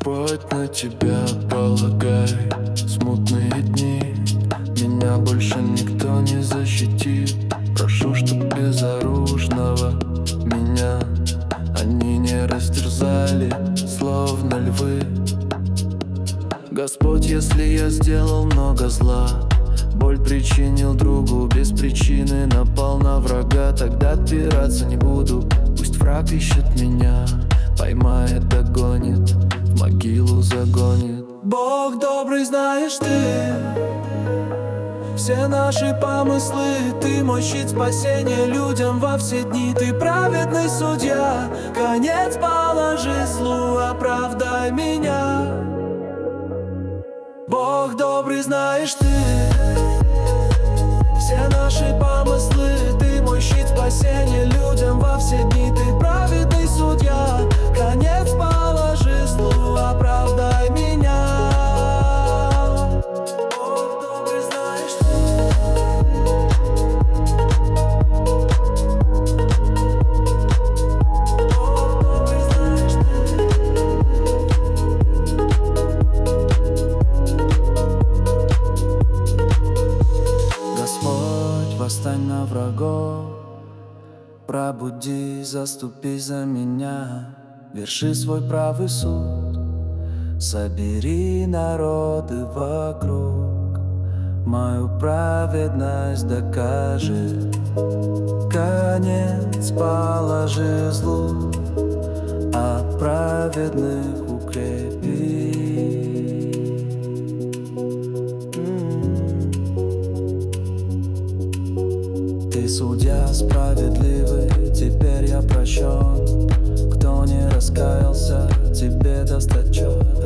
Господь, на тебя полагай смутные дни. Меня больше никто не защитит. Прошу, чтоб безоружного меня они не растерзали, словно львы. Господь, если я сделал много зла, боль причинил другу без причины, напал на врага, тогда отпираться не буду. Пусть враг ищет меня, поймает, догонит, в могилу загонит. Бог добрый, знаешь ты все наши помыслы. Ты мой щит спасения людям во все дни. Ты праведный судья, конец положи злу, оправдай меня. Бог добрый, знаешь ты все наши помыслы. Ты мой щит спасения людям во все дни. Ты праведный судья, конец положи злу, оправдай меня. Бог добрый, знаешь ты. Бог добрый, знаешь ты. Господь, восстань на врагов, пробуди, заступи за меня, верши свой правый суд, собери народы вокруг, мою праведность докажи, конец положи злу, а праведных укрепи. Ты судья справедливый, теперь я прощен. Кто не раскаялся, тебе даст отчет.